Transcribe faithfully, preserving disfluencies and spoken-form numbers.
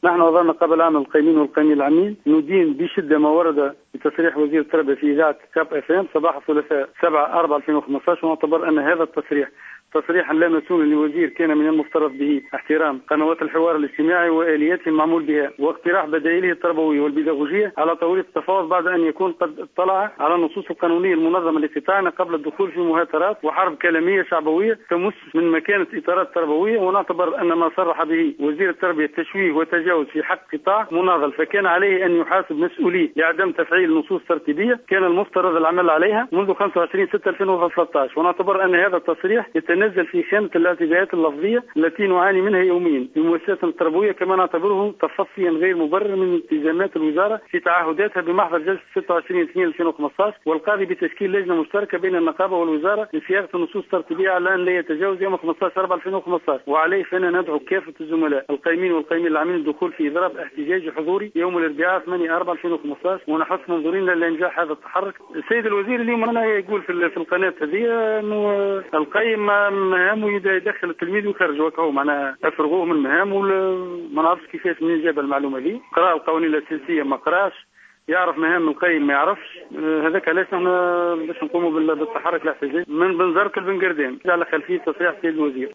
نحن وضعنا قبل عام القيمين والقيمين العامين ندين بشدة ما ورد بتصريح وزير التربية في إذاعة كاب اف ام صباح الثلاثاء سبعة أربعة ألفين وخمسة عشر، ونعتبر أن هذا التصريح تصريحا لا مسؤول لوزير كان من المفترض به احترام قنوات الحوار الاجتماعي والياته المعمول بها واقتراح بدائله التربويه والبيداغوجيه على طاوله التفاوض بعد ان يكون قد اطلع على النصوص القانونيه المنظمه التي تعنى قبل الدخول في مهاترات وحرب كلاميه شعبويه تمس من مكانه اطارات تربويه. ونعتبر ان ما صرح به وزير التربيه تشويه وتجاوز في حق قطاع مناضل، فكان عليه ان يحاسب مسؤوليه لعدم تفعيل نصوص ترتيبيه كان المفترض العمل عليها منذ خمسة وعشرين ستة ألفين وثلاثة عشر. ونعتبر ان هذا التصريح يتنزل في خانه الاعتداءات اللفظيه التي نعاني منها يوميا في المؤسسات التربويه، كما نعتبره تفصيا غير مبرر من التزامات الوزاره في تعهداتها بمحضر جلسه ستة وعشرين اثنين ألفين وخمسة عشر والقاضي بتشكيل لجنه مشتركه بين النقابه والوزاره لصياغه النصوص الترتيبيه على ان لا يتجاوز يوم خمسة عشر أربعة ألفين وخمسة عشر. وعليه فإننا ندعو كافه الزملاء القائمين والقائمين العاملين للدخول في اضراب احتجاجي حضوري يوم الاربعاء ثمانية أربعة ألفين وخمسة عشر، ونحث منظورين لانجاح هذا التحرك. السيد الوزير اليوم انا يقول في في القناه هذه انه القيم مهامه يدخل التلميذ ويخرج وكهو معناها افرغوه من مهامه. ما نعرفش كيفاش منين جاب المعلومه دي، قرا القوانين الاساسيه ما قراش، يعرف مهام القيم ما يعرفش. هذاك علاش احنا باش نقوموا بالتحرك الاحتجاجي من بنزرت لبن قردان على خلفيه تصريح السيد الوزير.